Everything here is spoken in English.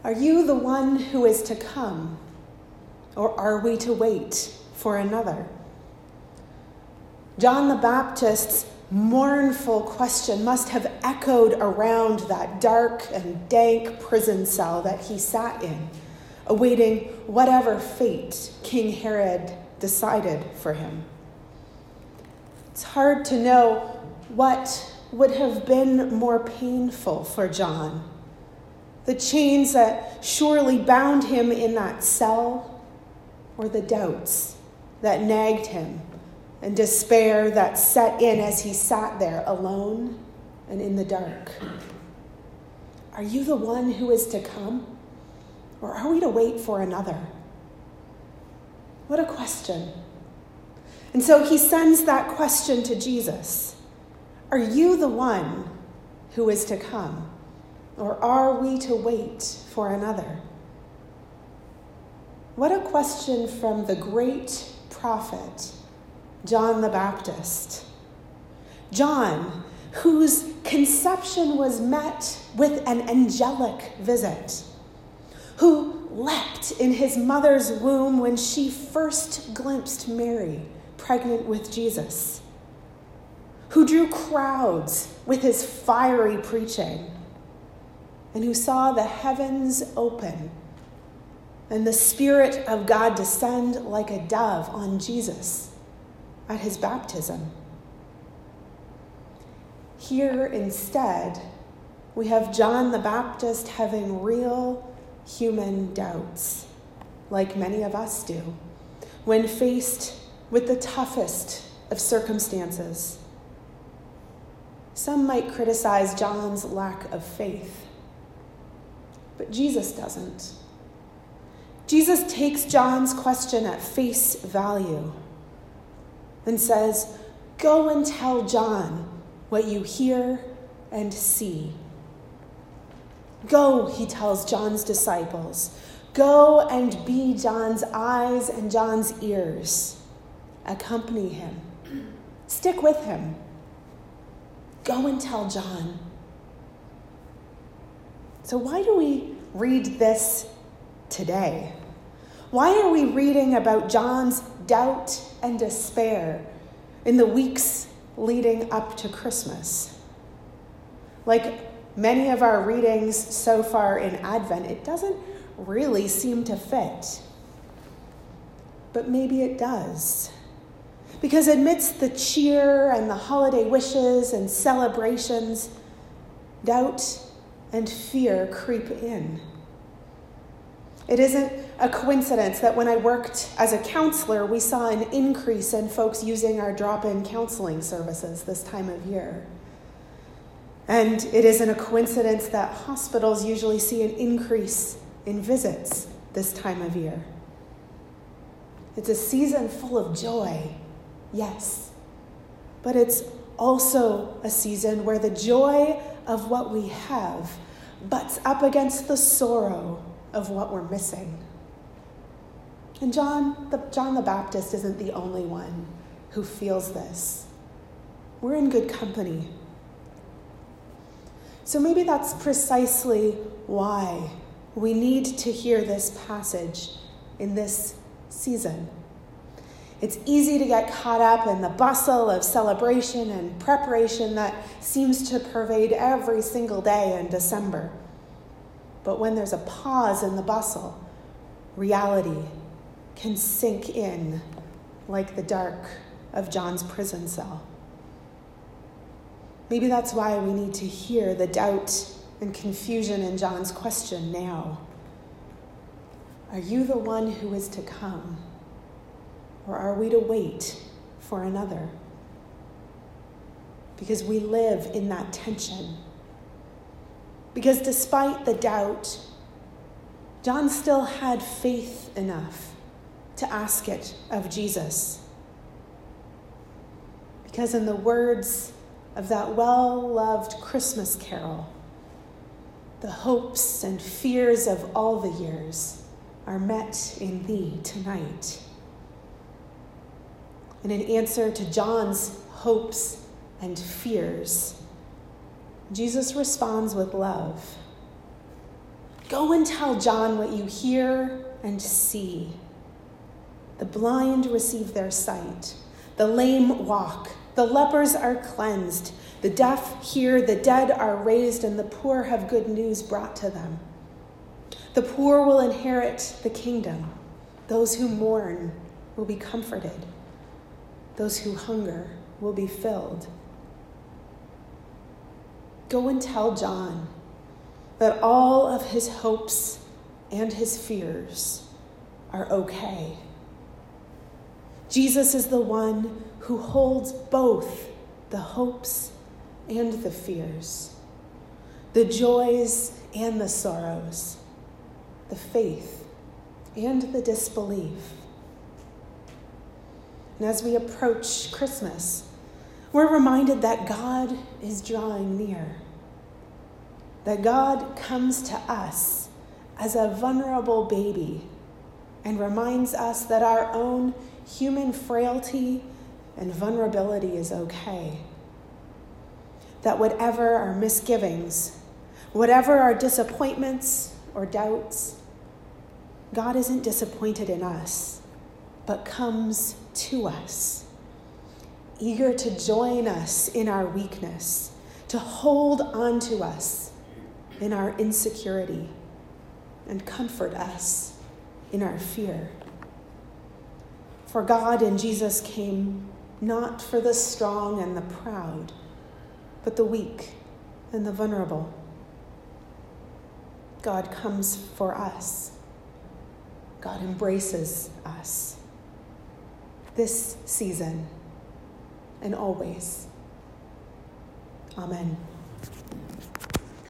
Are you the one who is to come, or are we to wait for another? John the Baptist's mournful question must have echoed around that dark and dank prison cell that he sat in, awaiting whatever fate King Herod decided for him. It's hard to know what would have been more painful for John, the chains that surely bound him in that cell, or the doubts that nagged him and despair that set in as he sat there alone and in the dark. Are you the one who is to come, or are we to wait for another? What a question. And so he sends that question to Jesus. Are you the one who is to come, or are we to wait for another? What a question from the great prophet, John the Baptist. John, whose conception was met with an angelic visit, who leapt in his mother's womb when she first glimpsed Mary, pregnant with Jesus, who drew crowds with his fiery preaching, and who saw the heavens open and the Spirit of God descend like a dove on Jesus at his baptism. Here instead, we have John the Baptist having real human doubts, like many of us do, when faced with the toughest of circumstances. Some might criticize John's lack of faith, but Jesus doesn't. Jesus takes John's question at face value and says, "Go and tell John what you hear and see." Go, he tells John's disciples. Go and be John's eyes and John's ears. Accompany him. Stick with him. Go and tell John. So why do we read this today? Why are we reading about John's doubt and despair in the weeks leading up to Christmas? Like many of our readings so far in Advent, it doesn't really seem to fit. But maybe it does. Because amidst the cheer and the holiday wishes and celebrations, doubt and fear creep in. It isn't a coincidence that when I worked as a counselor, we saw an increase in folks using our drop-in counseling services this time of year. And it isn't a coincidence that hospitals usually see an increase in visits this time of year. It's a season full of joy, yes, but it's also a season where the joy of what we have butts up against the sorrow of what we're missing. And John the Baptist isn't the only one who feels this. We're in good company. So maybe that's precisely why we need to hear this passage in this season. It's easy to get caught up in the bustle of celebration and preparation that seems to pervade every single day in December. But when there's a pause in the bustle, reality can sink in like the dark of John's prison cell. Maybe that's why we need to hear the doubt and confusion in John's question now. Are you the one who is to come, or are we to wait for another? Because we live in that tension. Because despite the doubt, John still had faith enough to ask it of Jesus. Because in the words of that well-loved Christmas carol, the hopes and fears of all the years are met in thee tonight. And in answer to John's hopes and fears, Jesus responds with love. Go and tell John what you hear and see. The blind receive their sight. The lame walk. The lepers are cleansed. The deaf hear. The dead are raised. And the poor have good news brought to them. The poor will inherit the kingdom. Those who mourn will be comforted. Those who hunger will be filled. Go and tell John that all of his hopes and his fears are okay. Jesus is the one who holds both the hopes and the fears, the joys and the sorrows, the faith and the disbelief. And as we approach Christmas, we're reminded that God is drawing near, that God comes to us as a vulnerable baby and reminds us that our own human frailty and vulnerability is okay. That whatever our misgivings, whatever our disappointments or doubts, God isn't disappointed in us, but comes to us, eager to join us in our weakness, to hold on to us in our insecurity, and comfort us in our fear. For God in Jesus came not for the strong and the proud, but the weak and the vulnerable. God comes for us. God embraces us. This season and always. Amen.